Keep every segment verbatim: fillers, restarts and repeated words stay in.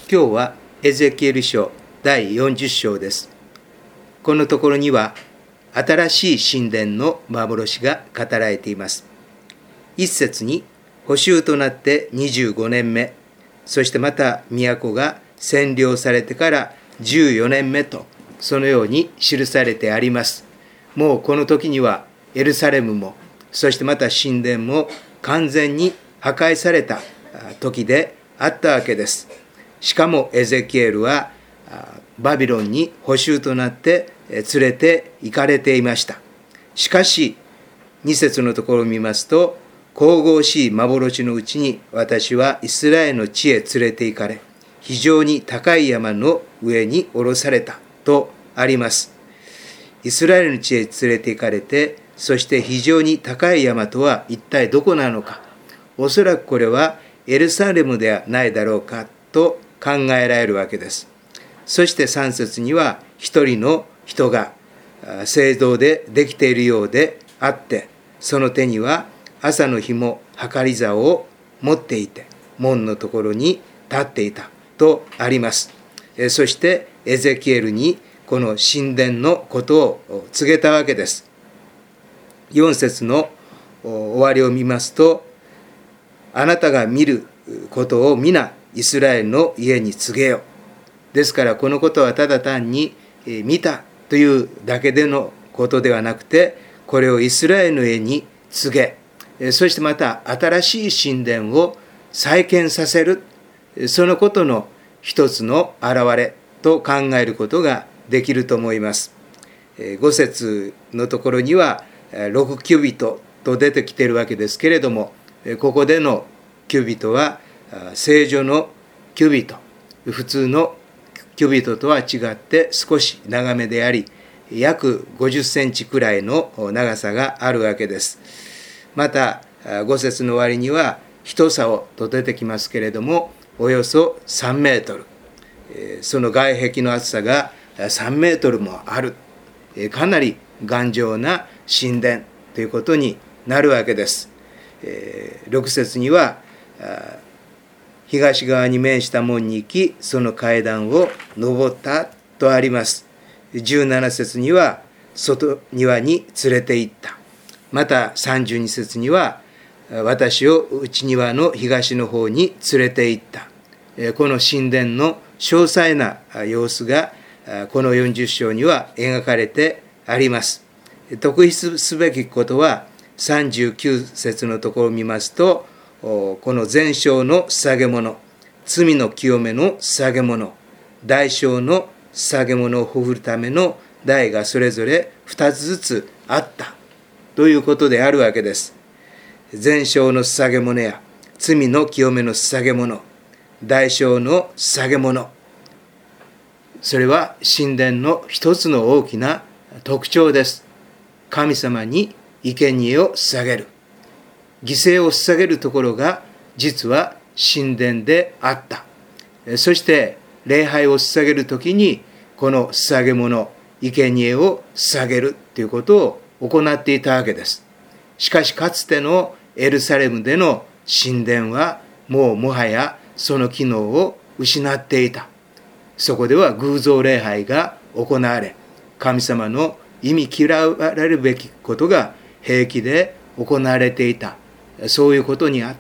今日はエゼキエル書だいよんじゅっ章です。このところには新しい神殿の幻が語られています。一節に捕囚となってにじゅうごねんめ、そしてまた都が占領されてからじゅうよねんめと、そのように記されてあります。もうこの時にはエルサレムも、そしてまた神殿も完全に破壊された時であったわけです。しかもエゼキエルはバビロンに捕囚となって連れて行かれていました。しかしに節のところを見ますと、神々しい幻のうちに私はイスラエルの地へ連れて行かれ、非常に高い山の上に下ろされたとあります。イスラエルの地へ連れて行かれて、そして非常に高い山とは一体どこなのか。おそらくこれはエルサレムではないだろうかと考えられるわけです。そしてさん節には一人の人が青銅でできているようであって、その手には朝の日も計り竿を持っていて、門のところに立っていたとあります。そしてエゼキエルにこの神殿のことを告げたわけです。よん節の終わりを見ますと、あなたが見ることを皆イスラエルの家に告げよ。ですからこのことはただ単に見たというだけでのことではなくて、これをイスラエルの家に告げ、そしてまた新しい神殿を再建させる、そのことの一つの表れと考えることができると思います。ご節のところにはろくキュビトと出てきているわけですけれども、ここでのキュビトは正常のキュビト、普通のキュビトとは違って少し長めであり、約ごじゅっセンチくらいの長さがあるわけです。またご節の終わりには一竿と出てきますけれども、およそさんメートル、その外壁の厚さがさんメートルもある、かなり頑丈な神殿ということになるわけです。ろく節には東側に面した門に行き、その階段を登ったとあります。じゅうなな節には外庭に連れて行った。またさんじゅうに節には私を内庭の東の方に連れて行った。この神殿の詳細な様子がこのよんじゅっ章には描かれてあります。特筆すべきことはさんじゅうきゅう節のところを見ますと、この全焼の捧げ物、罪の清めの捧げ物、代償の捧げ物をほふるための台がそれぞれふたつずつあったということであるわけです。全焼の捧げ物や罪の清めの捧げ物、代償の捧げ物、それは神殿の一つの大きな特徴です。神様に生贄を捧げる、犠牲を捧げるところが実は神殿であった。そして礼拝を捧げるときにこの捧げ物、生贄を捧げるということを行っていたわけです。しかしかつてのエルサレムでの神殿はもうもはやその機能を失っていた。そこでは偶像礼拝が行われ、神様の忌み嫌われるべきことが平気で行われていた。そういうことにあって、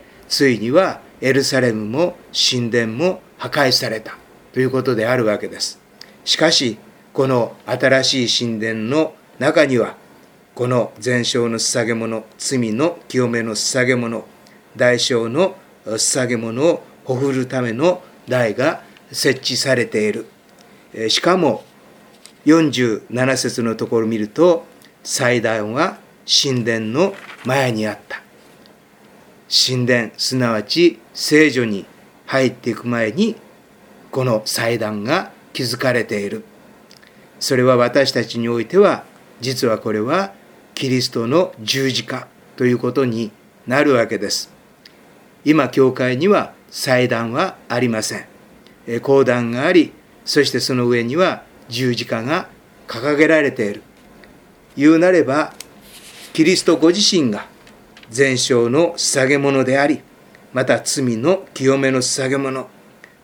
ついにはエルサレムも神殿も破壊されたということであるわけです。しかしこの新しい神殿の中には、この全焼の捧げ物、罪の清めの捧げ物、代償の捧げ物をほふるための台が設置されている。しかもよんじゅうなな節のところを見ると、祭壇は神殿の前にあった。神殿、すなわち聖所に入っていく前にこの祭壇が築かれている。それは私たちにおいては、実はこれはキリストの十字架ということになるわけです。今教会には祭壇はありません。講談があり、そしてその上には十字架が掲げられている。言うなればキリストご自身が全焼の捧げ物であり、また罪の清めの捧げ物、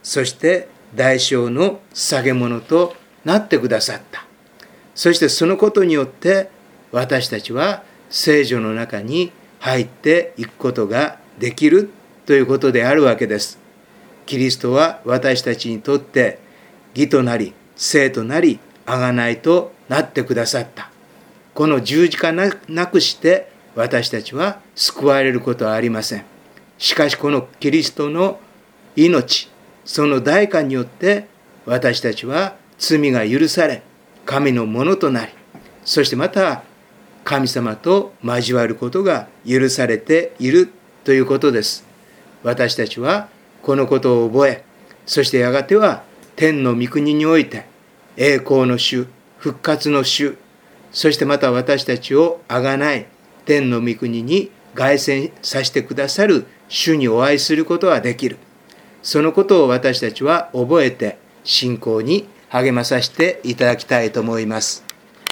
そして代償の下げ物となってくださった。そしてそのことによって私たちは聖女の中に入っていくことができるということであるわけです。キリストは私たちにとって義となり聖となり贖いとなってくださった。この十字架なくして私たちは救われることはありません。しかしこのキリストの命、その代価によって私たちは罪が許され、神のものとなり、そしてまた神様と交わることが許されているということです。私たちはこのことを覚え、そしてやがては天の御国において栄光の主、復活の主、そしてまた私たちをあがない天の御国に凱旋させてくださる主にお会いすることができる。そのことを私たちは覚えて信仰に励まさせていただきたいと思います。